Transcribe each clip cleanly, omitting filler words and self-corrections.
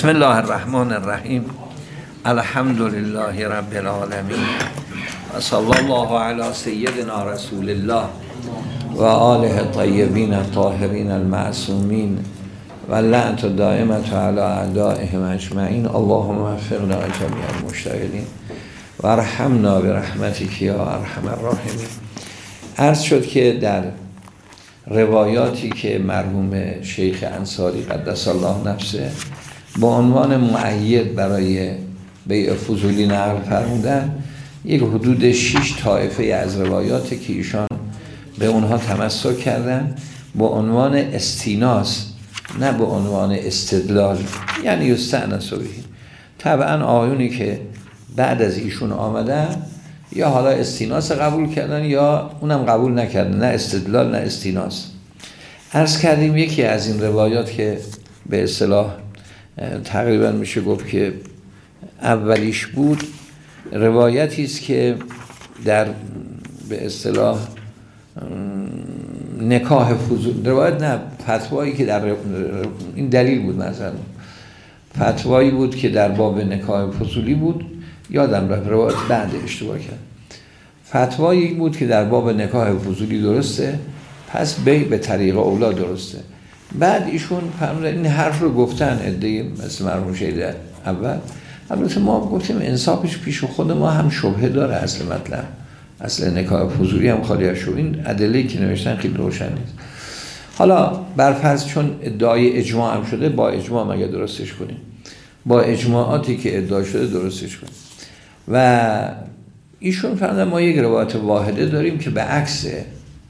بسم الله الرحمن الرحیم. الحمد لله رب العالمین و صلی الله علی سیدنا رسول الله و آله الطیبین الطاهرین المعصومین و لعنت دائمة علی اعدائهم اجمعین. اللهم وفقنا جمیع المجتهدین و ارحمنا برحمتک یا ارحم الراحمین. عرض شد که در روایاتی که مرحوم شیخ انصاری قدس الله نفسه با عنوان مؤید برای بیع فضولی نقل فرمودن، یک حدود 6 طایفه از روایاتی که ایشان به اونها تمسک کردن با عنوان استیناس، نه به عنوان استدلال، یعنی یستأنس به. طبعا آیونی که بعد از ایشون آمدن یا حالا استیناس قبول کردن یا اونم قبول نکردن، نه استدلال نه استیناس. عرض کردیم یکی از این روایات که به اصطلاح تقریبا میشه گفت که اولیش بود، روایتی است که در به اصطلاح نکاح فضول، روایت نه، فتوایی که در این دلیل بود، مثلا فتوایی بود که در باب نکاح فضولی بود، یادم رفت روایت بعد اشتباه کرد. فتوایی بود که در باب نکاح فضولی درسته، پس بیع به طریق اولا درسته. بعد ایشون فرمودن این حرف رو گفتن عده‌ای مثل مرحوم شیخ اول. البته ما گفتیم انصافش پیش خود ما هم شبهه داره، اصل مطلب، اصل نکاح فضولی هم خالی از شبهه. این ادله‌ای که نوشتن خیلی روشن نیست. حالا برفرض چون ادعای اجماع هم شده، با اجماع مگه درستش کنیم، با اجماعاتی که ادعا شده درستش کنیم. و ایشون فرمودن ما یک روایت واحده داریم که به عکسه،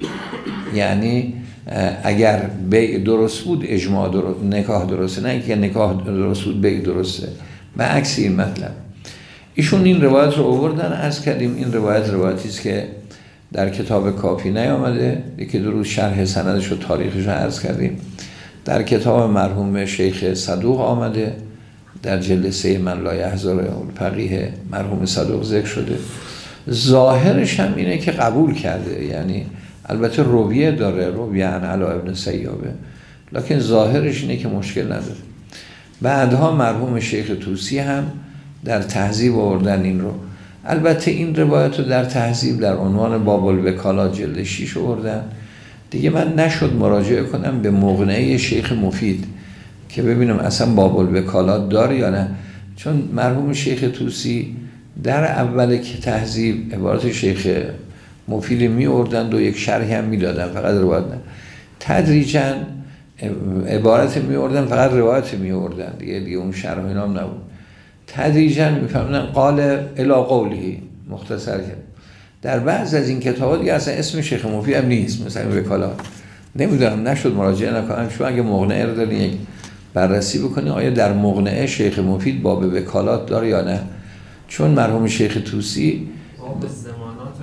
یعنی اگر بیع درست بود اجماع درست، نکاح درسته، نه اینکه نکاح درست بود بیع درسته، به عکس این مطلب. ایشون این روایت رو آوردن. عرض کردیم این روایتی است که در کتاب کافی نیامده، یکی دو روز شرح سندش و تاریخش رو عرض کردیم. در کتاب مرحوم شیخ صدوق آمده، در جلد 3 من لا یحضر الفقیه مرحوم صدوق ذکر شده. ظاهرش هم اینه که قبول کرده، یعنی البته رویه داره، رویه عن علی ابن سیابه، لکن ظاهرش اینه که مشکل نداره. بعدها مرحوم شیخ طوسی هم در تهذیب آوردن این رو. البته این روایت رو در تهذیب در عنوان باب الوکالات جلد 6 آوردن. دیگه من نشد مراجعه کنم به مقنعه شیخ مفید که ببینم اصلا باب الوکالات داره یا نه، چون مرحوم شیخ طوسی در اول که تهذیب عبارت شیخ مفید می آوردند و یک شرحی هم می دادن، فقط روایت نه. تدریجاً عبارت می آوردن، فقط روایت می آوردن، دیگه اون شرح اینا هم نبود. تدریجاً می فهمیدن قال الی قوله، مختصر کرد. در بعض از این کتابات دیگه اصلا اسم شیخ مفید هم نیست، مثلا وکالات. نمیدونم، نشد مراجعه نکنم. شما اگه مقنعه رو دارین یک بررسی بکنید آیا در مقنعه شیخ مفید باب وکالات داره یا نه، چون مرحوم شیخ طوسی باب زمانات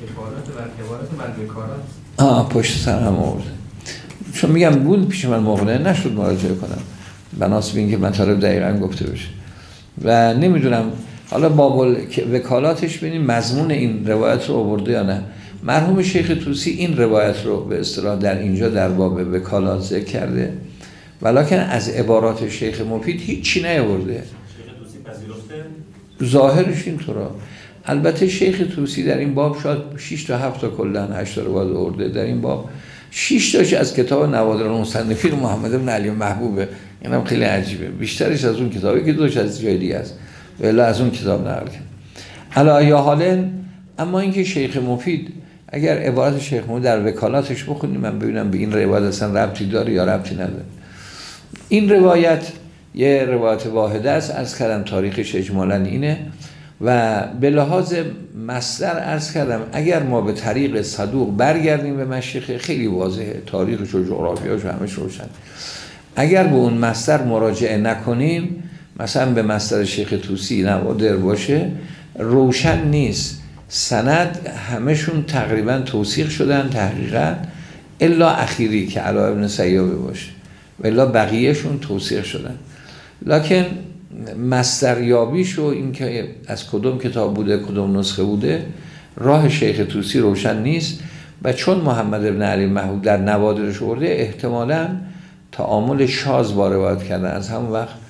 و وکالات پشت سر هم آورده. چون میگم بود پیش من مقنعه، نشد مراجعه کنم بناسب اینکه مطالب دقیقاً گفته بشه. و نمیدونم حالا باب وکالاتش ببینیم مضمون این روایت رو آورده یا نه. مرحوم شیخ طوسی این روایت رو به اصطلاح در اینجا در باب وکالات ذکر کرده، ولکن از عبارات شیخ مفید هیچی نیاورده. شیخ طوسی پذیرفته ظاهرش اینطوره. البته شیخ طوسی در این باب شاید 6 تا 7 تا کلا 8 تا روایت آورده در این باب. 6 تاش از کتاب نوادر المصنفین محمد بن علی محبوبه. اینم خیلی عجیبه، بیشترش از اون کتابی که دوش از جای دیگه است، ولی از اون کتاب نقل کرد. علی حال، اما اینکه شیخ مفید اگر عبارت شیخ مفید در وکالاتش بخونیم من ببینم به این روایت اصلا ربطی داره یا ربطی نداره. این روایت یه روایت واحده است، عرض کردم تاریخش اجمالاً اینه و به لحاظ مصدر عرض کردم اگر ما به طریق صدوق برگردیم به مشیخه خیلی واضحه، تاریخش و جغرافیاش و همش روشن. اگر به اون مصدر مراجعه نکنیم، مثلا به مصدر شیخ طوسی نوادر باشه، روشن نیست. سند همشون تقریبا توثیق شدن تحقیقا، الا اخیری که علی ابن سیابه باشه، و الا بقیهشون توثیق شدن. لکن مصدریابیش و این که از کدوم کتاب بوده کدوم نسخه بوده راه شیخ طوسی روشن نیست. و چون محمد بن علی محبوب در نوادرش آورده، احتمالاً تعامل شاذ با روایت کردن از همون وقت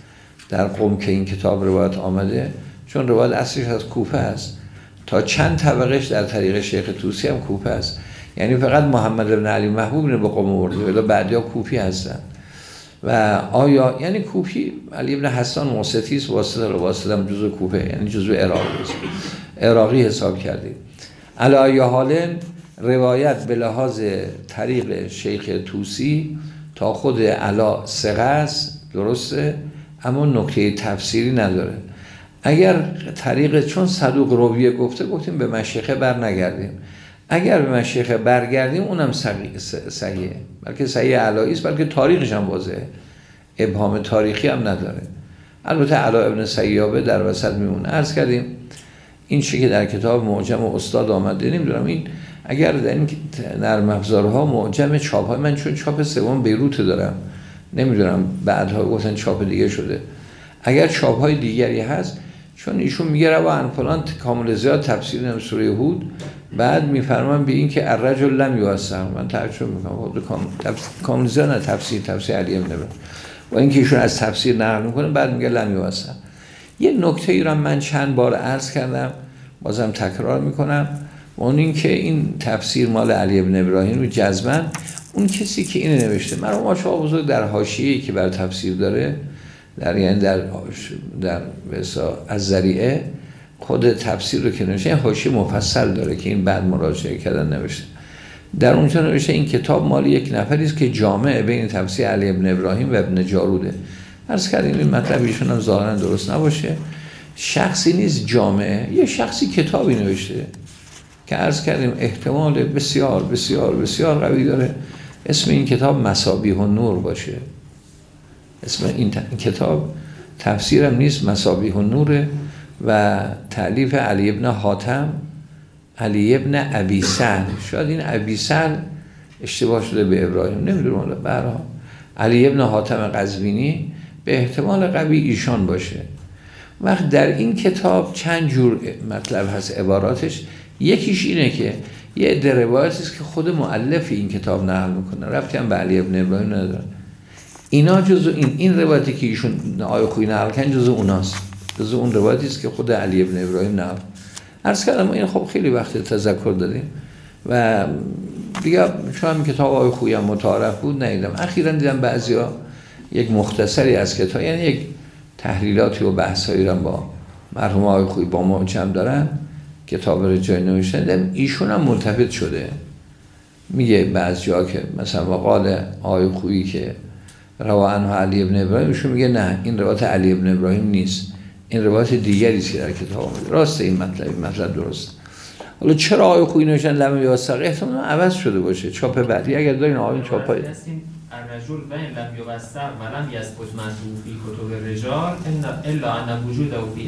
در قم که این کتاب روایت آمده، چون روایت اصلش از کوفه است، تا چند طبقش در طریق شیخ طوسی هم کوفه است، یعنی فقط محمد بن علی محبوب اینو به قم آورده، ولی بعدیا کوفی هستن. و آیا یعنی کوفی علی بن حسان واسطی است، واسطه هم جزء کوفه، یعنی جزء عراقی حساب کردیم. علی ای حال روایت به لحاظ طریق شیخ طوسی تا خود علا ثقه است، درسته، اما نکته تفسیری نداره. اگر طریق چون صدوق رویه گفتیم به مشیخه بر نگردیم، اگر به مشیخه برگردیم اونم صحیحه، بلکه صحیح علایی است، بلکه تاریخش هم واضحه، ابهام تاریخی هم نداره. البته علا ابن سیابه در وسط میمونه. عرض کردیم این چیزی که در کتاب معجم استاد آمده، نمیدونم این اگر در این نرم افزارها معجم چاپ های، من چون چاپ سوم بیروت دارم، نمیدونم بعدها گفتن چاپ دیگه شده، اگر چاپ های دیگری هست، چون ایشون میگه روا فلان کامل زیاد تفسیر نم سوره هود، بعد میفرمان به این که الرجل لم یوسع، من تعجب میکنم کامل زیاد نه تفسیر علی ابن ابراهیم، و اینکه ایشون از تفسیر نقل میکنه بعد میگه لم یوسع. یه نکته ای را من چند بار عرض کردم، بازم تکرار میکنم، اون این که این تفسیر مال علی ابن ابراهیم رو جزماً اون کسی که اینو نوشته، مرحوم آشوق بزرگ در حاشیه‌ای که بر تفسیر داره، در یعنی در از ذریعه خود تفسیر رو که نوشته، حاشیه مفصل داره که این بعد مراجعه کردن نوشته، در اونجا نوشته این کتاب مال یک نفری است که جامع بین تفسیر علی ابن ابراهیم و ابن جاروده. عرض کردیم این مطلب ایشون هم ظاهرا درست نباشه، شخصی نیست جامعه، یه شخصی کتابی نوشته که عرض کردیم احتمال بسیار بسیار بسیار قوی داره اسم این کتاب مصابیح النور باشه. اسم این کتاب تفسیرم نیست، مصابیح النور و تألیف علی ابن حاتم، علی ابن ابی سهل، شاید این ابی سهل اشتباه شده به ابراهیم، نمیدونم، برها علی ابن حاتم قزوینی به احتمال قوی ایشان باشه. وقت در این کتاب چند جور مطلب هست عباراتش، یکیش اینه که یه عده روایتی است که خود مؤلف این کتاب نقل میکنه، ربطی هم به علی ابن ابراهیم نداره، اینا جزء این روایتی که ایشون آیه خویی نقل کردن جزء اوناست، جزء اون روایتی است که خود علی ابن ابراهیم نقل. عرض کردم این خب خیلی وقت تذکر دادیم و دیگه چون کتاب آیه خویی هم متعارف بود ندیدم. اخیراً دیدم بعضیا یک مختصری از کتاب، یعنی یک تحلیلاتی و بحثایی رو با مرحوم آیه خویی با معجم دارن، کتاب رو جای نوشتن، ایشون هم ملتفت شده، میگه بعض جا که مثلا وقال آیه خویی که روا عنه علی ابن ابراهیم، ایشون میگه نه این روایت علی ابن ابراهیم نیست، این روایت دیگری است که در کتاب آمده. راسته این مطلب درست. حالا چرا آیه خویی نوشتن لم یوثق؟ احتمالاً عوض شده باشه چاپ بعدی، اگر دارین آیه چاپای الرجل و ان لم یوثق و لم یثبت منصوب فی کتب الرجال الا ان وجوده فی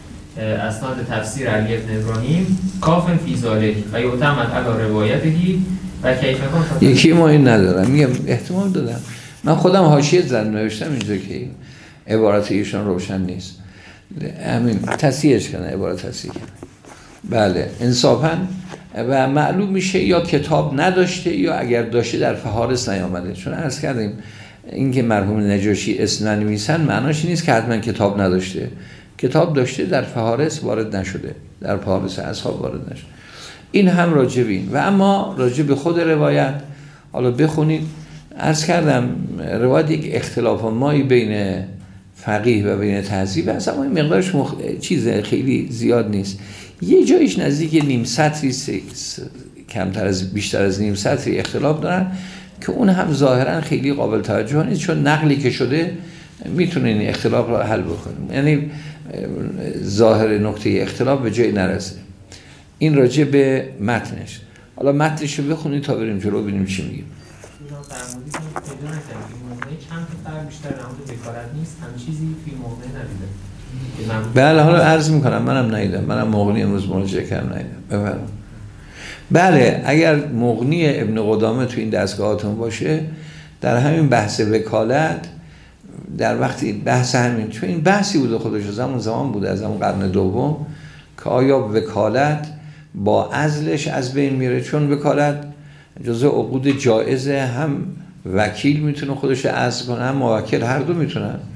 اسناد تفسیر علی ابن ابراهیم کافن فی ذلک و یعتمد علی روایته و کیف کن. یکی ما این ندارم، میگم احتمال دادم، من خودم حاشیه زدم نوشتم اینجا که عبارت ایشان روشن نیست، همین تصحیحش کنه، عبارت تصحیح کنه. بله انصافاً و معلوم میشه یا کتاب نداشته یا اگر داشته در فهارس نیامده، چون عرض کردیم اینکه مرحوم نجاشی اسم ننویسن معناش نیست که حتما کتاب نداشته، کتاب داشته در فهارس وارد نشده، در فهارس اصحاب وارد نشده. این هم راجع به این. و اما راجع به خود روایت حالا بخونید، عرض کردم روایت یک اختلاف مایی بین فقیه و بین تهذیب است، اما این مقدارش چیز خیلی زیاد نیست، یه جایش نزدیک نیم سطری کمتر از بیشتر از نیم سطری اختلاف دارن که اون هم ظاهرا خیلی قابل توجه نیست، چون نقلی که شده میتونه این اختلاف رو حل بکنه، یعنی ظاهر نکته اختلاف به جای نرسه. این راجع به متنش. حالا متنش رو بخونید تا بریم جلو ببینیم چی میگیم. چند تا بیشتر نمود بکارت نیست، هم چیزی فی موقع ندیده. بله حالا عرض میکنم منم ندیدم، منم مغنی امروز مراجعه کردم ندیدم. بفرمایید. بله اگر مغنی ابن قدامه تو این دستگاهاتون باشه، در همین بحث وکالت، در وقتی بحث همین، چون این بحثی بوده خودش زمان بوده از زمان قرن دوم که آیا وکالت با عزلش از بین میره، چون وکالت جزء عقود جایزه، هم وکیل میتونه خودش عزل کنه هم موکل، هر دو میتونن.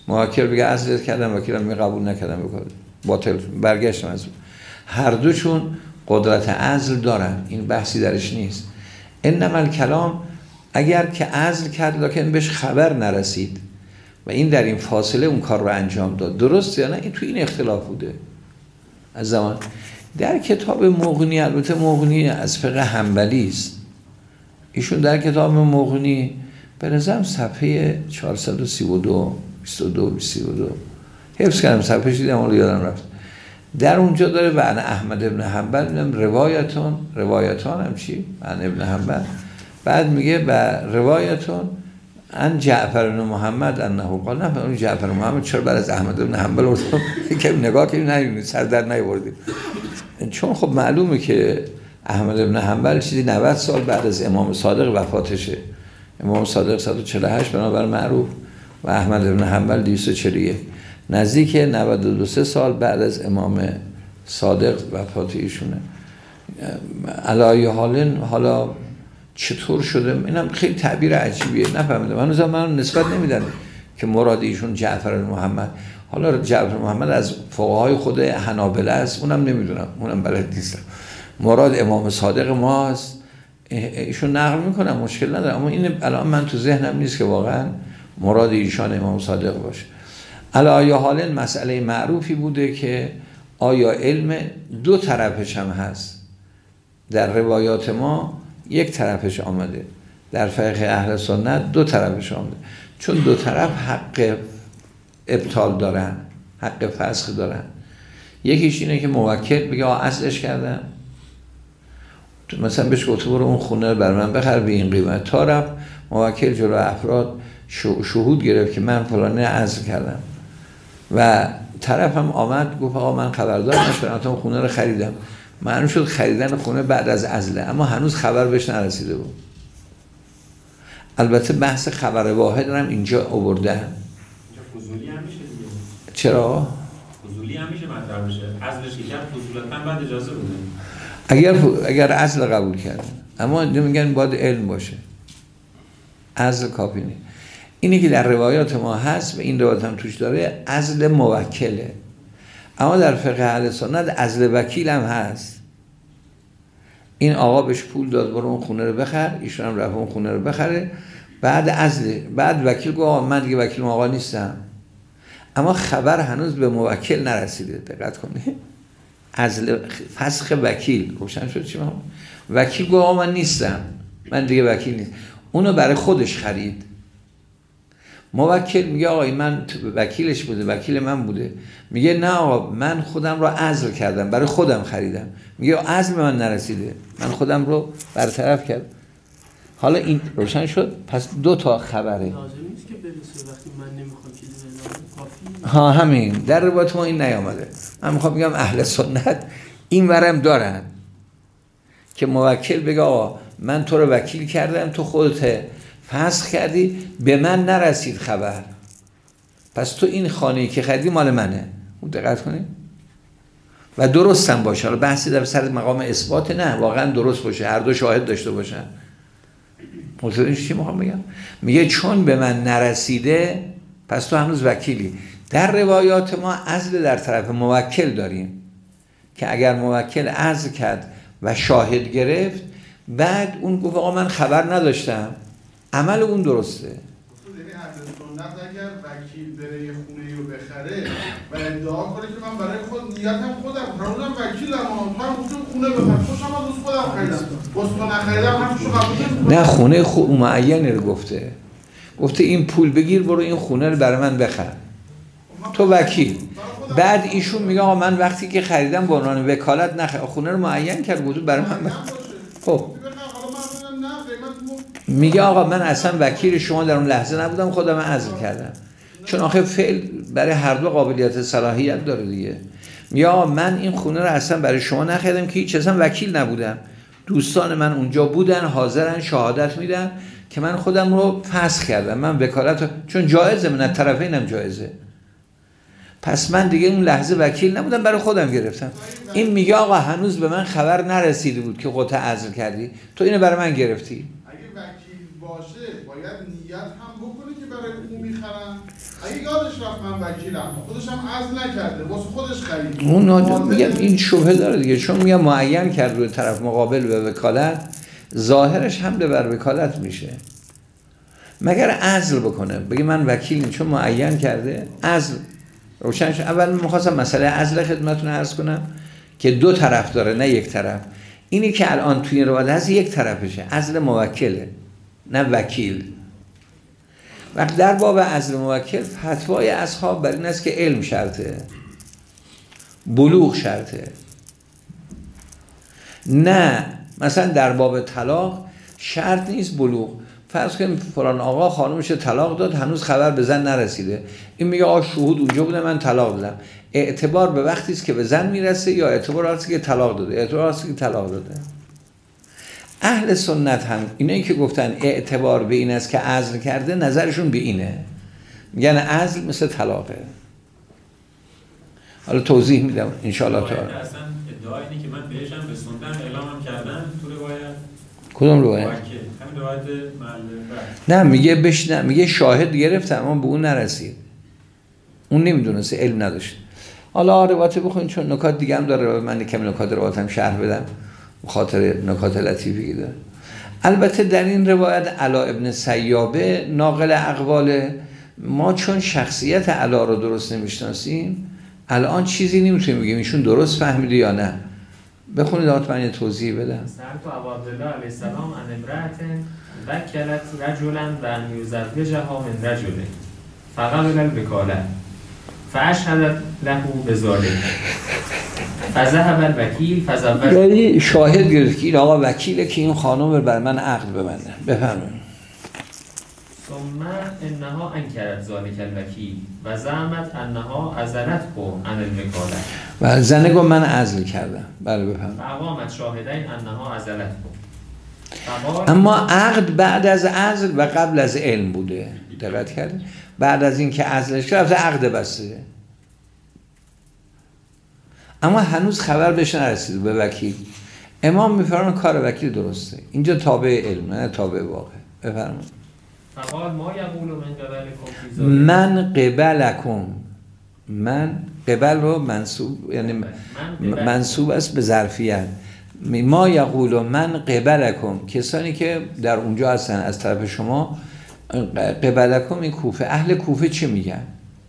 موکل بگه عزل کردم، وکیلم میگه قبول نکردم بکنه، باطل برگشتم از اون. هر دوشون قدرت عزل دارن، این بحثی درش نیست. انما الکلام اگر که عزل کرد لکن بهش خبر نرسید و این در این فاصله اون کار رو انجام داد، درست یا نه؟ این تو این اختلاف بوده از زمان. در کتاب مغنی، البته مغنی از فقه حنبلی است، ایشون در کتاب مغنی به نظرم صفحه 432 22 حفظ کردم، صفحه دیدم اون یادم رفت، در اونجا داره و انا احمد ابن حنبل روایتان هم چی؟ انا ابن حنبل، بعد میگه و روایتون ان جعفر بن محمد انه قال، نه اون جعفر محمد چرا بعد از احمد بن حنبل اردم که نگاه کنیم نمی‌بینید سر در نیاوردیم، چون خب معلومه که احمد بن حنبل چیزی 90 سال بعد از امام صادق وفاتشه، امام صادق 148 بنابر معروف و احمد بن حنبل 241، نزدیک 92 سال بعد از امام صادق وفات ایشونه. علای حالا چطور شده اینم خیلی تعبیر عجیبیه، نفهمیدم هنوزم من نسبت نمیدن که مراد ایشون جعفر محمد، حالا جعفر محمد از فقهای خود حنابلة است، اونم نمیدونم، اونم بلد نیستم، مراد امام صادق ماست، ایشون نقل میکنم مشکل نداره، اما این الان من تو ذهنم نیست که واقعا مراد ایشان امام صادق باشه. علای حال مسئله معروفی بوده که آیا علم دو طرفش هم هست، در روایات ما یک طرفش آمده، در فقه اهل سنت دو طرفش آمده، چون دو طرف حق ابطال دارن، حق فسخ دارن. یکیش اینه که موکل بگه اصلش کردم، مثلا بهش گفته برو اون خونه رو بر من بخر به این قیمت، تا رفت موکل جلو افراد شهود گرفت که من فلانه عزل کردم و طرف هم آمد گفت آقا من خبردار نشدم اون خونه رو خریدم، معلوم شد خریدن خونه بعد از عزله، اما هنوز خبر بهش نرسیده بود. البته بحث خبر واحد هم اینجا آورده. اینجا فضولی هم میشه دیگه. چرا؟ فضولی هم میشه مطرح بشه. عزلش که کرد فضولتاً بعد اجازه بوده. اگر عزل قبول کرد، اما میگن باید علم باشه. عزل کافی نیست. اینی که در روایات ما هست و این روایات هم توش داره عزل موکله. اما در فقه اهل سنت عزل وکیل هم هست. این آقا بهش پول داد برو اون خونه رو بخر، ایشون هم رفت اون خونه رو بخره، بعد عزل، بعد وکیل گفت آقا من دیگه وکیل آقا نیستم، اما خبر هنوز به موکل نرسیده. دقت کنید، عزل فسخ وکیل روشن شد چی؟ وکیل گفت آقا من نیستم، من دیگه وکیل نیست، اونو برای خودش خرید. موکل میگه آقا من وکیلش بوده، وکیل من بوده، میگه نه آقا من خودم رو عزل کردم، برای خودم خریدم، میگه عزل به من نرسیده، من خودم رو برطرف کردم. حالا این روشن شد، پس دو تا خبره. لازم نیست که برسه وقتی من نمیخوام چیزی کافی. ها همین در روایت ما این نیامده. من میخوام بگم اهل سنت این ورم دارن که موکل بگه آقا من تو رو وکیل کردم، تو خودت فسخ کردی، به من نرسید خبر، پس تو این خانه‌ای که خریدی مال منه. دقت کنید و درست هم باشه. حالا بحثی در سر مقام اثبات نه، واقعا درست باشه، هر دو شاهد داشته باشن. متوجه چی میخوام بگم؟ میگه چون به من نرسیده پس تو هنوز وکیلی. در روایات ما عزل در طرف موکل داریم که اگر موکل عزل کرد و شاهد گرفت، بعد اون گفت آقا من خبر نداشتم، عمل اون درسته. اگر وکیل بره یه خونه رو بخره و ادعا کنه که من برای خود نیتم خودم خودم وکیلم، من اون خونه بخرم، خوشم از خودم خریدم، واسه نخریدم همشو قبول. نه خونه خود معینی رو گفته این پول بگیر برو این خونه رو برای من بخر، تو وکیل. بعد ایشون میگه آقا من وقتی که خریدم به عنوان وکالت نخریدم، خونه رو معین کرد بود برای من خب میگه آقا من اصلا وکیل شما در اون لحظه نبودم، خودم عزل کردم، چون آخه فعل برای هر دو قابلیت صلاحیت داره دیگه. میگه آقا من این خونه رو اصلا برای شما نخریدم که هیچ، اصلا وکیل نبودم، دوستان من اونجا بودن حاضرن شهادت میدن که من خودم رو فسخ کردم، من وکالت چون جایزه، من طرفینم جایزه، پس من دیگه اون لحظه وکیل نبودم، برای خودم گرفتم. این میگه آقا هنوز به من خبر نرسیده بود که قطع عزل کردی، تو اینو برای من گرفتی. اگه وکیل باشه باید نیت هم بکنه که برای اون میخرن. اگه یادش رفت من وکیلم خودش هم عزل نکرده واسه خودش خرید اون میگم این شبهه داره دیگه، چون میگم معین کرد روی طرف مقابل به وکالت، ظاهرش حمله بر وکالت میشه. مگر عزل بکنه بگه من وکیلم، چون معین کرده عزل روشنش. اول میخواستم مسئله عزل خدمتتون عرض کنم که دو طرف داره نه یک طرف. اینی که الان توی این روایت هست یک طرفشه، عزل موکله نه وکیل. وقت در باب عزل موکل فتوای اصحاب بر این است که علم شرطه، بلوغ شرطه. نه مثلا در باب طلاق شرط نیست بلوغ. فرض کنیم فلان آقا خانومش طلاق داد، هنوز خبر به زن نرسیده، این میگه آقا شهود اونجا بوده من طلاق دادم. اعتبار به وقتی است که به زن میرسه یا اعتبار وقتی که طلاق داده؟ اعتبار وقتی که طلاق داده. اهل سنت هم اینایی که گفتن اعتبار به این است که عزل کرده، نظرشون به اینه، میگن عزل مثل طلاقه. حالا توضیح میدم ان شاء الله تعالی. اصلا ادعا اینه که من بهشم رسوندم اعلامم کردم تو روایت. کدوم روایت؟ همین روایت معلم. نه میگه بشنه، میگه شاهد گرفتم اما به اون نرسید، اون نمیدونست، علم نداشت. حالا روایت بخونید چون نکات دیگه هم داره، من کمی نکات روایت هم شرح بدم بخاطر نکات لطیفی داره. البته در این روایت علا ابن سیابه ناقل اقوال ما، چون شخصیت علا رو درست نمیشناسیم الان چیزی نمیتونیم بگیم ایشون درست فهمیده یا نه. بخونید آت من یه توضیح بدم. سألت ابا عبدالله علیه السلام عن امرأة وکلت رجلا و ان یزوجها من رجل فقبل الوکالة فاشهدت له بذلك فذهب الوکیل فزوجها. یعنی شاهد گرفت که این آقا وکیله که این خانم بر من عقد ببنده. بفرمایید. ثم انها انکرت ذلك الوکیل و زعمت انها عزلته عن الوکالة. و زنه گفت من عزل کردم. بله بفرمایید. فاقامت شاهدین انها عزلته. اما عقد بعد از عزل و قبل از علم بوده. دقت کردید؟ بعد از این که عزلش کرد عقد بسته، اما هنوز خبر بهش نرسید به وکیل. امام میفرمان کار وکیل درسته، اینجا تابع علم نه تابع واقع. بفرمایید. فقال ما یقول من قبلکم من قبلکم، من قبل رو منصوب، یعنی منصوب است به ظرفیت. ما یقول من قبلکم، کسانی که در اونجا هستن از طرف شما. قبلکم این کوفه، اهل کوفه چه میگن؟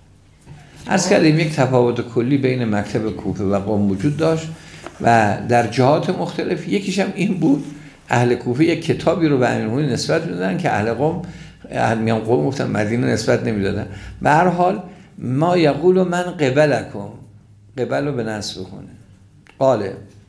از کردیم یک تفاوت کلی بین مکتب کوفه و قم وجود داشت و در جهات مختلف. یکیش هم این بود اهل کوفه یک کتابی رو به امیرالمومنین نسبت میدادن که اهل قم، میان قم گفتن مدینه نسبت نمیدادن. به هر حال ما یقول من قبلکم، قبل رو به نصب کنه. قال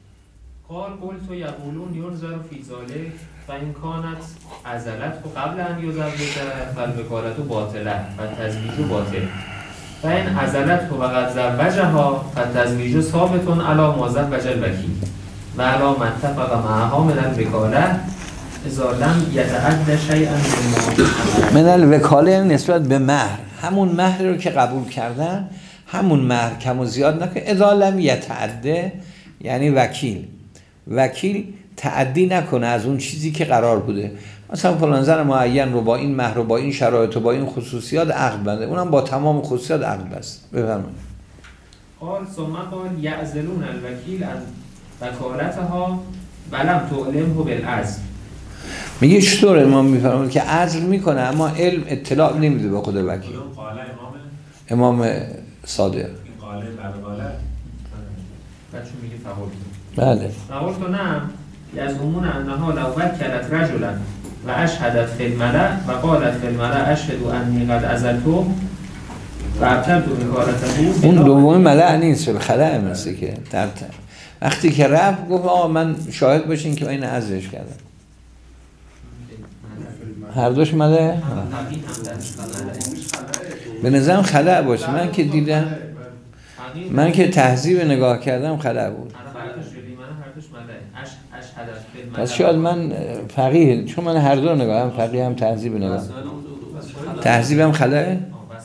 قلت یقولون ينظر فی ذلك فإن كانت عزلته قبل ان یزوجها فالوکالة باطله فالتزویج باطل فإن عزلته وقد زوجها فالتزویج ثابت علی ما زوج الوکیل و علی ما اتفق معها من الوکالة اذا لم یتعد شیئا من الوکاله نسبت به مهر، همون مهر رو که قبول کردن همون مهر کم و زیاد نکنه. اذا لم یتعد یعنی وکیل تعدی نکنه از اون چیزی که قرار بوده. مثلا فلان زن معین رو با این مهر و با این شرایط و با این خصوصیات عقد بنده، اونم با تمام خصوصیات عقد بست. بفرمایید. قال ثم قال یعزلون الوکیل عن وکالتها ولم تعلمه بالعزل. میگه چطور امام میفرماید که عزل میکنه اما علم اطلاع نمیده به خود وکیل. امام صادق. این قاله بعد قاله. بچه میگه فقط. بله. فقط نعم یزعمون انها لو وکلت رجلا و اشهدت فی الملأ و قالت فی الملأ اشهد انی قد عزلته و ابطلت وکالته. اون دومی ملأ نیست، به خلأ مثل که وقتی که رفت گفت آقا من شاهد باشین که این عزلش کردم. هر دوش ملأ؟ به نظرم خلأ باشه. من که دیدم، من که تهذیب نگاه کردم خلأ بود. پس شاید من فقیه، چون من هر دو نگاه، هم فقیه هم تهذیب نگاه. تهذیب هم خلأه؟ من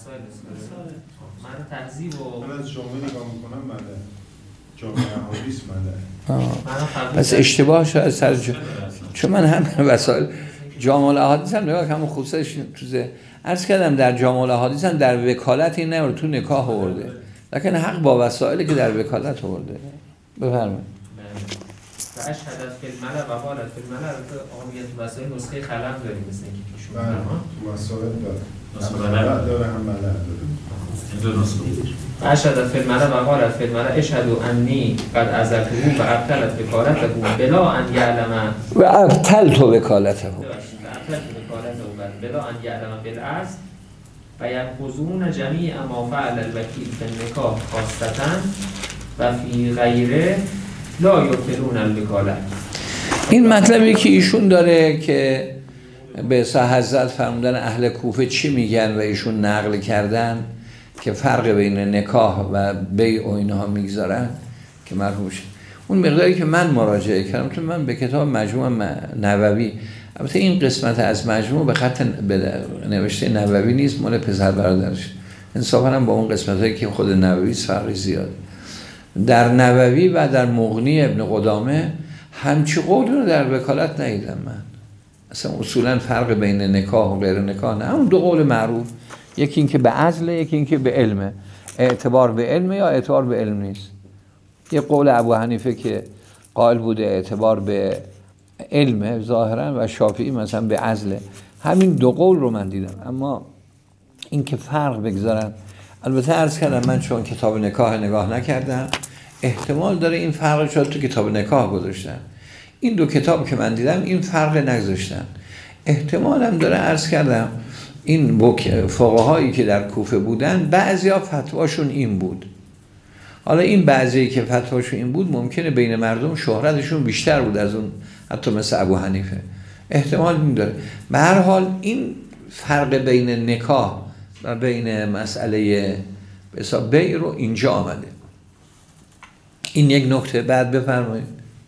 تهذیب و من از جامعه نگاه میکنم مده جامعه حدیث مده. پس اشتباه شاید سر چون من هم وسایل جامع الاحادیث هم نگاه کنم خصوصش توزه عرض کردم در جامع الاحادیث هم در وکالت این نمیره، تو نکاح آورده، لکن حق با وسائلی که در وکالت آورده. بفرمایید. و اشهد فی الملأ و قالت فی الملأ. آقا میگه تو وسایل نسخه قلم داریم مثل اینکه پیشون تو مسائل داره هم ملأ داره. و اشهد فی الملأ و قالت فی الملأ اشهد انی قد عزلته و ابطلت وکالته بلا ان یعلم و ابطلت وکالته بلا ان یعلم بالاصل و یأخذون جمیع ما فعل الوکیل فی النکاح خاصة و فی غیره لا یبطلون الوکاله. این مطلبی که ایشون داره که به حضرت فرمودن اهل کوفه چی میگن و ایشون نقل کردن که فرق بین نکاح و بیع و اینها میگذارن که مرحوم شد. اون مقداری که من مراجعه کردم، تو من به کتاب مجموع نووی، البته این قسمت از مجموع به خط نوشته نووی نیست، مال پسر برادرش، انصافا هم با اون قسمتایی که خود نووی فرقی زیاد. در نووی و در مغنی ابن قدامه همچی قول رو در وکالت ندیدم من. اصلا اصولا فرق بین نکاح و غیر نکاح نه، اون دو قول معروف، یکی این که به عزل، یکی این که به علمه، اعتبار به علمه یا اعتبار به علم نیست. یه قول ابو حنیفه که قائل بوده اعتبار به علمه ظاهرا و شافعی مثلا به عزله. همین دو قول رو من دیدم، اما این که فرق بگذارن، البته عرض کردم من چون کتاب نکاح نگاه نکردم، احتمال داره این فرق شد تو کتاب نکاح گذاشتن. این دو کتاب که من دیدم این فرق نگذاشتن. احتمال هم داره عرض کردم این فقهایی که در کوفه بودن بعضیا فتواشون این بود. حالا این بعضی که فتواشون این بود ممکنه بین مردم شهرتشون بیشتر بود از اون، حتی مثل ابو حنیفه. احتمال این داره. به هر حال این فرق بین نکاح و بین مسئله حساب بیع رو اینجا آمده. این یک نکته. بعد بفرمایید.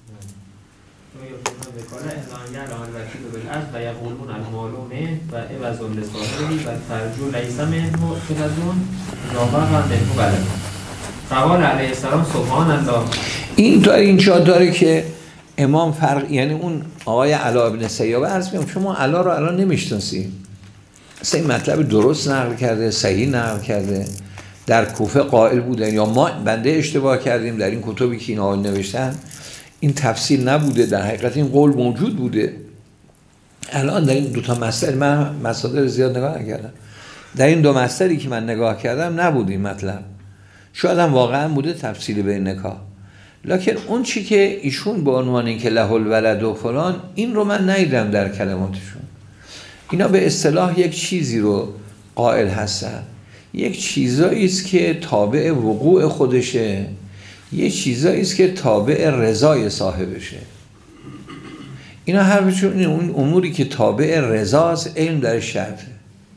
و یقولون المال منه و عوض لصاحبه و فرجو لیس منه فلزون ظاهر و منه بلد. قال علیه السلام سبحان الله. این داره اینجا داره که امام فرق، یعنی اون آقای علا ابن سیابه عرض میگم چون ما علا رو الان نمیشناسیم، اصلا این مطلب درست نقل کرده، صحیح نقل کرده، در کوفه قائل بودن یا ما بنده اشتباه کردیم در این کتبی که این آقای نوشتن این تفصیل نبوده، در حقیقت این قول موجود بوده. الان در این دو تا مصدر، من مصادر زیاد نگاه نکردم، در این دو مصدری که من نگاه کردم نبود این مطلب. شاید هم واقعا بوده تفصیل بین نکاح، لکن اون چی که ایشون به عنوان این که له الولد و فلان، این رو من ندیدم در کلماتشون. اینا به اصطلاح یک چیزی رو قائل هستن، یک چیزایی است که تابع وقوع خودشه، یک چیزایی است که تابع رضای صاحبشه. اینا حرفشون اون اموری که تابع رضاست علم در شرطه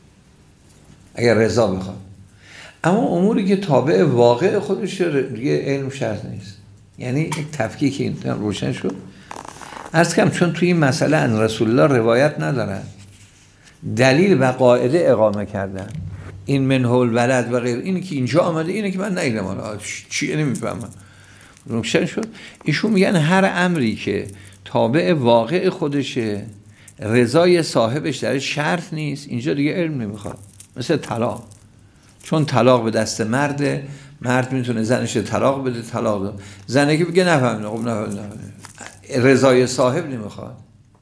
اگر رضا بخواد، اما اموری که تابع واقع خودشه دیگه علم شرط نیست. یعنی یک تفکیک این روشن شد. عرض کنم چون توی این مسئله ان رسول الله روایت ندارن، دلیل و قاعده اقامه کردن، این منه الولد و غیر، اینی که اینجا آمده اینه که من ندیدم، حالا چیه نمیفهمم. روشن شد. ایشون میگن هر امری که تابع واقع خودشه، رضای صاحبش در شرط نیست، اینجا دیگه علم نمیخواد. مثل طلاق، چون طلاق به دست مرده، مرد میتونه زنش طلاق بده، طلاق بده، زنه که بگه نفهمیدم، خب نفهمیدم، رضای صاحب نمیخواد.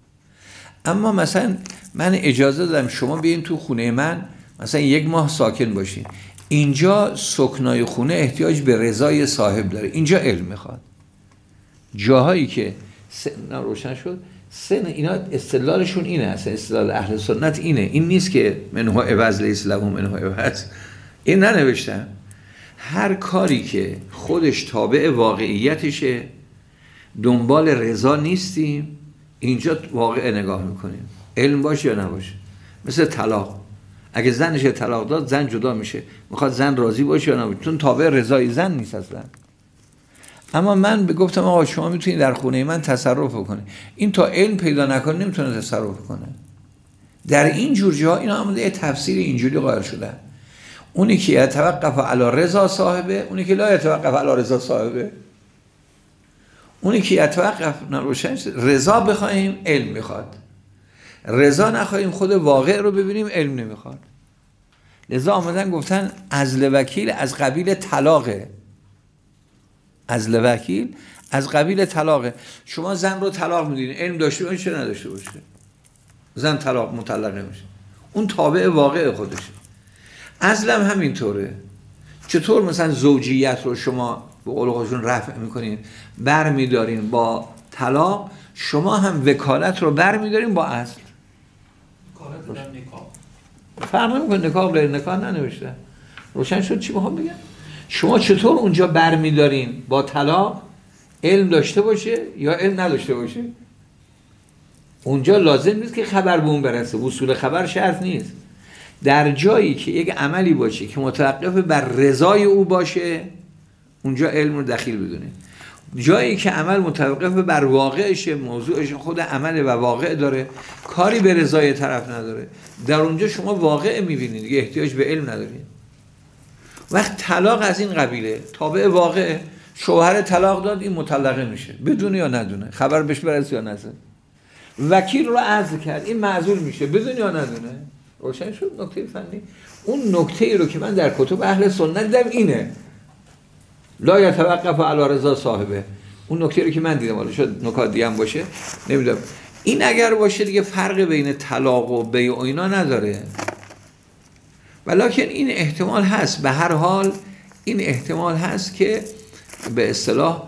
اما مثلا من اجازه دادم شما بیاین تو خونه من مثلا 1 ماه ساکن باشین، اینجا سکنای خونه احتیاج به رضای صاحب داره، اینجا علم میخواد. جاهایی که سن روشن شد، سن اینا استدلالشون اینه، اصلا استدلال اهل سنت اینه، این نیست که منه عوض لیس له منه عوض، این ننوشتن. هر کاری که خودش تابع واقعیتشه، دنبال رضا نیستیم، اینجا واقع نگاه میکنیم، علم باشه یا نباشه. مثل طلاق، اگه زنش طلاق داد زن جدا میشه، میخواد زن راضی باشه یا نباشه، چون تابع رضای زن نیست اصلا. اما من گفتم آقا شما میتونید در خونه من تصرف کنید، این تا علم پیدا نکنه نمیتونه تصرف کنه. در این جور جاها اینا آمده یه تفسیر اینجوری قائل شدن، اونی که یتوقف علی رضا صاحبه، اونی که لا یتوقف علی رضا صاحبه. اونی که یتوقف نروشن رضا بخوایم علم میخواد، رضا نخواهیم خود واقع رو ببینیم علم نمیخواد. لذا آمدن گفتن عزل وکیل از قبیل طلاقه. عزل وکیل از قبیل طلاقه. شما زن رو طلاق میدین، علم داشته باشه چه نداشته باشه، زن طلاق مطلقه میشه، اون تابع واقع خودشه. عزل هم همینطوره. چطور مثلا زوجیت رو شما به قول خودشون رفع میکنین برمیدارین با طلاق، شما هم وکالت رو برمیدارین با عزل. وکالت در نکاح فرق نمیکنه، نکاح غیر نکاح ننوشته. روشن شد چی میخوام بگم؟ شما چطور اونجا برمیدارین با طلاق، علم داشته باشه یا علم نداشته باشه؟ اونجا لازم نیست که خبر به اون برسه، وصول خبر شرط نیست. در جایی که یک عملی باشه که متوقف بر رضای او باشه، اونجا علم رو دخیل بدونید. جایی که عمل متوقف بر واقعشه، موضوعش خود عمل و واقع داره، کاری به رضای طرف نداره، در اونجا شما واقع میبینید، دیگه احتیاج به علم ندارید. وقت طلاق از این قبیله تابع واقع، شوهر طلاق داد، این مطلقه میشه بدونه یا ندونه، خبر بهش برسه یا نرسه. وکیل رو عزل کرد، این معزول میشه بدونه یا ندونه. روشن شد نکته فنی؟ اون نکته رو که من در کتب اهل سنت دیدم اینه، لا یتوقف علی رضا صاحبه. اون نکته رو که من دیدم، حالا شاید نکات دیگه هم باشه نمیدونم، این اگر باشه دیگه فرق بین طلاق و بیع و اینا نداره. ولکن این احتمال هست، به هر حال این احتمال هست که به اصطلاح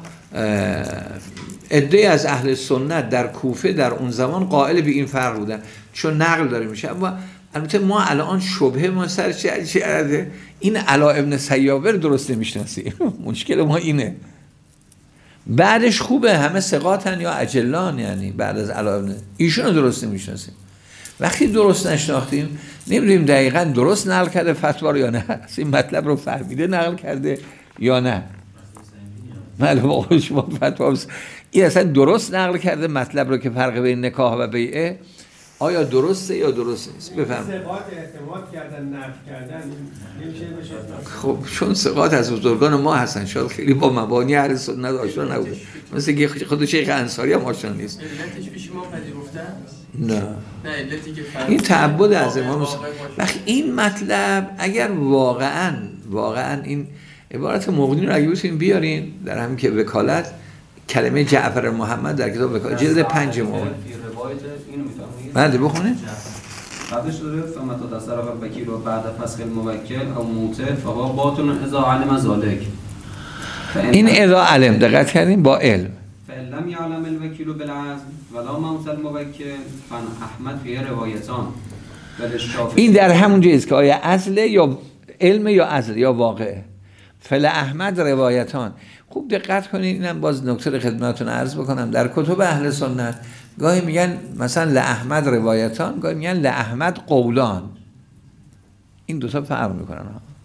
عده از اهل سنت در کوفه در اون زمان قائل به این فرق بودن، چون نقل داره میشه. اما البته ما الان شبهه ما سر چه این علا ابن سیابر درست نمیشناسیم. مشکل ما اینه. بعدش خوبه، همه ثقاتن یا اجلان، یعنی بعد از علا ابن ایشون رو درست نمیشناسیم. وقتی درست نشناختیم نمیدونیم دقیقاً درست نقل کرده فتوا رو یا نه، این مطلب رو فهمیده نقل کرده یا نه. معلومه آقای شما فتوا این اصلا درست نقل کرده مطلب رو که فرق بین نکاح و بیعه، آیا درسته یا درست نیست؟ بفرمایید. ثقات اعتماد کردن، نقل کردن، نمیشه بشه. خب چون ثقات از بزرگان ما هستن، شاید خیلی با مبانی اهل سنت آشنا نبوده، مثل که خود شیخ انصاری هم آشنا نیست. علتش پیش ما پذیرفتن؟ نه علتی که این تعبد از امام. وقتی این مطلب اگر واقعا این عبارت مغنی رو اگه بتونین بیارین در همین که وکالت، کلمه جعفر محمد در کتاب وکالت جلد 5 مغنی بعد بخونید. قبلش داره فمتا تصرف وکیل و بعد فسخ الموکل او موتر فهو باطن اذا علم ذلك. این اذا علم دقت کردیم با علم. فلم يعلم الوكيل بالعزم ولا موت الموکل فن احمد فی روایتان. این در همون جایست که آیا عزل یا علم یا عزل یا واقعه. فل احمد روایتان. خوب دقت کنید، اینم باز نکته رو خدمتتون عرض بکنم. در کتب اهل سنت گاهی میگن مثلا لأحمد روایتان، گاهی میگن لأحمد قولان. این دو تا فرق میکنن.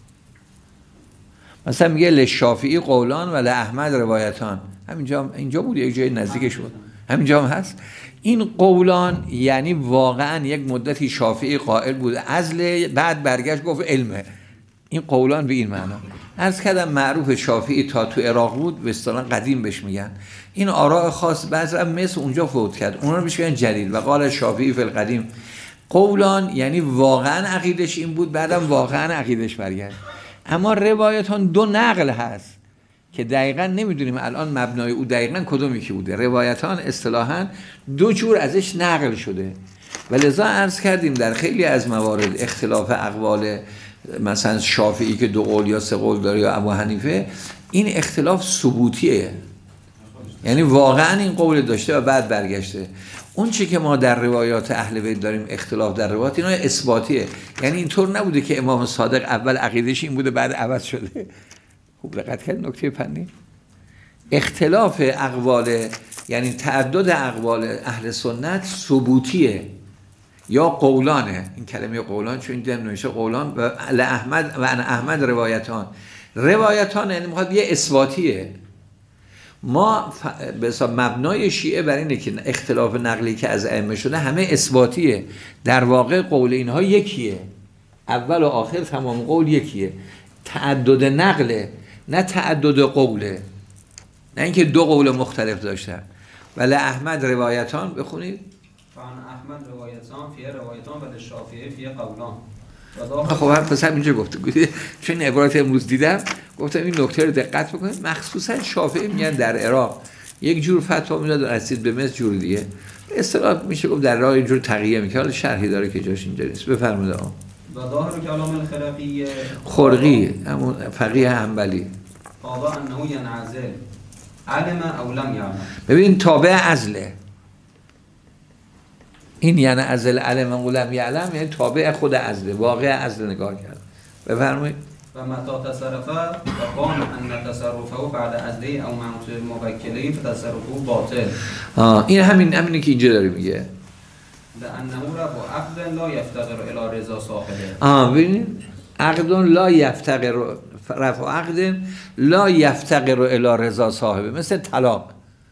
مثلا میگه لشافعی قولان و لأحمد روایتان. اینجا بود، یک جای نزدیکش بود، همینجا هم هست. این قولان یعنی واقعا یک مدتی شافعی قائل بود عزل، بعد برگشت گفت علمه. این قولان به این معنا. عرض کردم معروف شافعی تا تو عراق بود، به اصطلاح قدیم بهش میگن. این آراء خاص بعضی مثل اونجا فوت کرد، اونا رو بهش میگن جدید. و قال شافعی فی القدیم. قولان یعنی واقعا عقیدش این بود، بعدم واقعا عقیدش برگشت. اما روایتان دو نقل هست که دقیقاً نمیدونیم الان مبنای او دقیقاً کدومی که بوده. روایتان اصطلاحاً دو جور ازش نقل شده و لذا عرض کردیم در خیلی از موارد اختلاف اقوال مثلا شافعی که 2 قول یا 3 قول داره یا ابو حنیفه، این اختلاف ثبوتیه، یعنی واقعا این قول داشته و بعد برگشته. اون چی که ما در روایات اهل بیت داریم اختلاف در روایات، اینا اثباتیه، یعنی اینطور نبوده که امام صادق اول عقیدش این بوده بعد عوض شده. خوب دقت کردید نکته فنی. اختلاف اقوال یعنی تعدد اقوال اهل سنت ثبوتیه یا قولانه. این کلمه قولان چون این نوشته قولان و احمد و انا احمد روایتان یعنی میخواد یه اثباتیه. ما به حساب مبنای شیعه بر اینه که اختلاف نقلی که از ائمه شده همه اثباتیه. در واقع قول اینها یکیه، اول و آخر تمام قول یکیه. تعدد نقله نه تعدد قوله، نه اینکه 2 قول مختلف داشتن. ولی احمد روایتان بخونید فعن احمد روایتان فیه روایتان و للشافعی فیه قولان. خب پس همینجا گفته چون این عبارت امروز دیدم گفتم این نکته رو دقت بکنید. مخصوصا شافعی میگن در عراق یک جور فتوا میداد و رسید به مثل جور دیگه. اصطلاح میشه گفت در راه اینجور تقیه میکنه. حالا شرحی داره که جاش اینجا نیست. بفرمایید آقا. و ظاهر کلام الخرقی خرقی همون فقیه حنبلی قاضا انه ینعزل علم او لم یعلم. ببین تابع عزله. این یعنی عزل علم او لم یعلم یعنی تابع خود عزله، واقع عزل نگاه کرد. بفرمایید. و متا تصرفه و قام ان تصرفه بعد عزله او موت موکلی فتصرفه باطل. این همینی که اینجا داره میگه. لانه را با عقد لا یفتقر الی رضا صاحبه. ببینید عقد لا یفتقر رفع عقد لا یفتقر الی رضا صاحبه، مثل طلاق.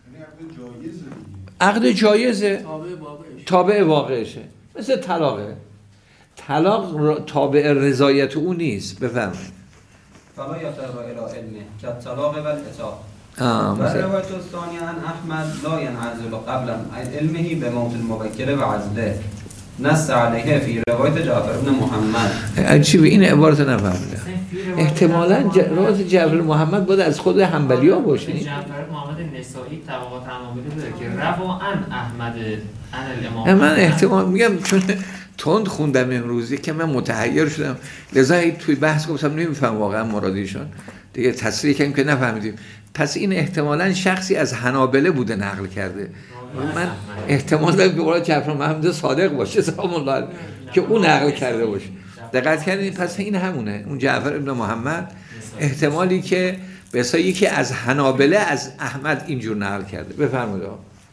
عقد جایزه تابع واقعشه، مثل طلاقه. طلاق تابع رضایت او نیست. بفرمایید. فلا یفتقر الی علمه کالطلاق و العتاق. و روایت الثانی عن احمد لا ینعزل قبل علمه به موت الموکل و عزله. نص علیه فی روایت جعفر بن محمد. چی به این عبارت نفهمیدم. احتمالاً روایت جعفر محمد باید از خود حنبلی‌ها باشه. جعفر محمد نسائی طبقات حنابلة داره که رواه عن احمد عن الامام. من احتمال میگم چون تند خوندم امروزی که من متحیر شدم، لذا توی بحث گفتم نمیفهم واقعا مرادیشون. دیگه تصریح کردیم که نفهمیدیم. پس این احتمالاً شخصی از حنابلة بوده نقل کرده. من احتمال دارم که قول جعفر محمد صادق باشه سلام الله علیه که اون نقل کرده باشه. دقت کردید؟ پس این همونه، اون جعفر ابن محمد احتمالی که به اصلا یکی از حنابلة از احمد اینجور نقل کرده. بفرمایید.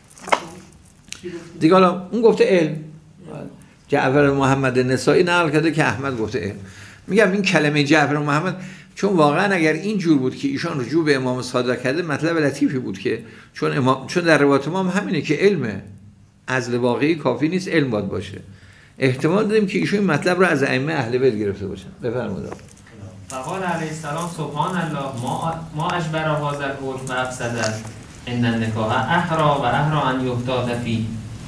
دیگه حالا اون گفته علم، جعفر محمد نسائی نقل کرده که احمد گفته علم. میگم این کلمه جعفر محمد چون واقعا اگر این جور بود که ایشان رجوع به امام صادق کرده مطلب لطیفی بود که چون در روایت امام همینه که علمه، عزل واقعی کافی نیست، علم باید باشه. احتمال داریم که ایشون این مطلب رو از ائمه اهل بیت گرفته باشن. بفرمایید. فقال علیه السلام سبحان الله ما اجبر هذا الحکم و افسد ان النکاح احرا و احرا ان یحتاط فی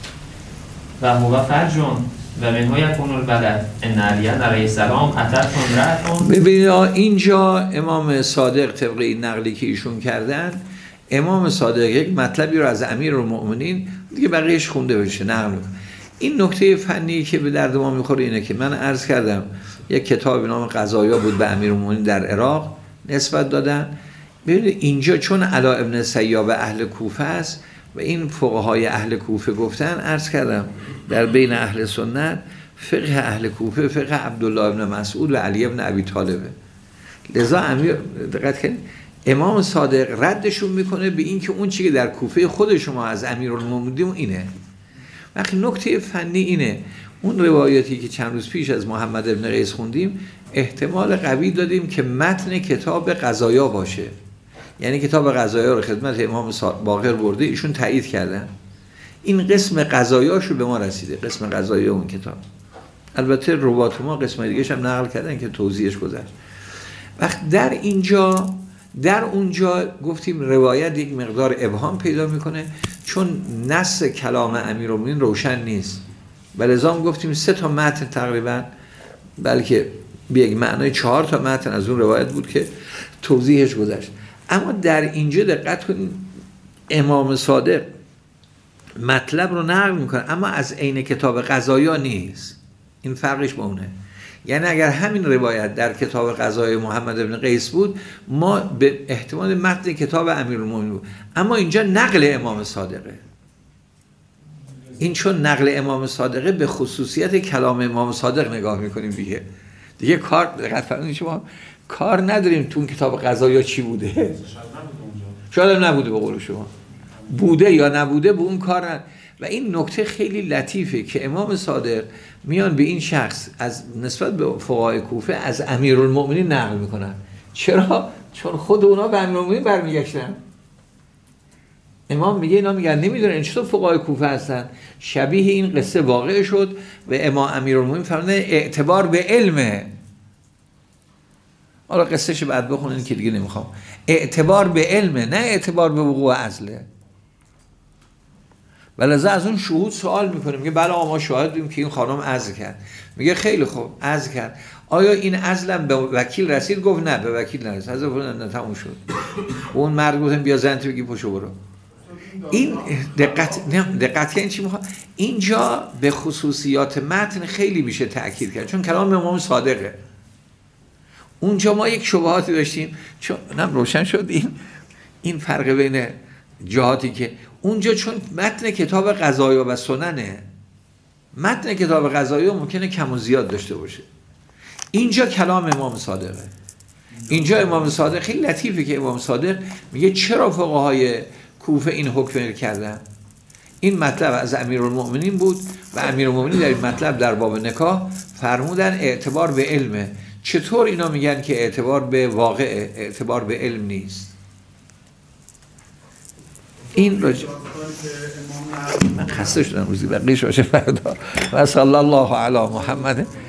و هو فرج و منها یکون البلد ان علی علیه السلام اتت امرأة. ببینید اینجا امام صادق طبق این نقلی که ایشون کردن، امام صادق یک مطلبی رو از امیرالمؤمنین دیگه بقیه‌اش خونده بشه نقل می‌کنه. این نکته فنی که به درد ما می‌خوره اینه که من عرض کردم یک کتاب به نام قضایا بود به امیرالمؤمنین در عراق نسبت دادن. ببینید اینجا چون علا ابن سیاب اهل کوفه است و این فقهای اهل کوفه گفتن، عرض کردم در بین اهل سنت فقه اهل کوفه فقه عبدالله ابن مسعود و علی ابن ابی طالبه. لذا امیر دقت کنید امام صادق ردشون میکنه به این که اون چیزی که در کوفه خود شما از امیرالمومنین اینه. وقتی نکته فنی اینه، اون روایتی که چند روز پیش از محمد ابن قیس خوندیم احتمال قوی دادیم که متن کتاب قضایا باشه، یعنی کتاب قضایا رو خدمت امام باقر برده، ایشون تایید کردن. این قسم قضایاشو به ما رسیده، قسم قضایا اون کتاب. البته روات ما قسم دیگه‌ش هم نقل کردن که توضیحش گذشت. وقت در اونجا گفتیم روایت یک مقدار ابهام پیدا میکنه چون نص کلام امیرالمومنین روشن نیست. بلذا گفتیم 3 تا متن تقریبا، بلکه به یک معنای 4 تا متن از اون روایت بود که توضیحش گذشت. اما در اینجا دقت کنید امام صادق مطلب رو نقل میکنه اما از عین کتاب قضایا نیست. این فرقش با اونه. یعنی اگر همین روایت در کتاب قضای محمد ابن قیس بود ما به احتمال متن کتاب امیرالمومنین بود، اما اینجا نقل امام صادقه. این چون نقل امام صادقه به خصوصیت کلام امام صادق نگاه میکنیم دیگه کار دقت فرمایید شما کار نداریم تو اون کتاب قضایا چی بوده، شاید نبوده به قول شما، بوده یا نبوده به اون کار و این نکته خیلی لطیفه که امام صادق میان به این شخص از نسبت به فقهای کوفه از امیرالمؤمنین نقل میکنن. چرا؟ چون خود اونا به امیرالمؤمنین برمیگشتن. امام میگه اینا میگن نمیدونن این چطور فقهای کوفه هستن. شبیه این قصه واقع شد و امام امیرالمؤمنین فرمودن اعتبار به علمه. حالا قصهش بعد بخونین که دیگه نمیخوام. اعتبار به علمه، نه اعتبار به وقوع عزله. ولذا از اون شهود سوال میکنه، میگه بله ما شاهد بودیم که این خانم عزل کرد. میگه خیلی خوب عزل کرد، آیا این عزلم به وکیل رسید؟ گفت نه به وکیل نرسید. حضرت نه تموم شد. اون مرد گفتم بیا زنت بگی پشو برو. این دقت این چی میخواد؟ اینجا به خصوصیات متن خیلی میشه تأکید کرد، چون کلام امام صادقه. اونجا ما یک شبهاتی داشتیم، چون نم روشن شد این فرق بین جهاتی که اونجا، چون متن کتاب قضایا و سننه، متن کتاب قضایا ممکنه کم و زیاد داشته باشه. اینجا کلام امام صادقه. اینجا امام صادق خیلی لطیفه که امام صادق میگه چرا فقهای کوفه این حکم کردن. این مطلب از امیرالمؤمنین بود و امیرالمؤمنین در این مطلب در باب نکاح فرمودن اعتبار به علمه. چطور اینا میگن که اعتبار به واقع، اعتبار به علم نیست؟ این من خسته شدم روزی بقیش باشه فردا. و صلی الله علی محمد.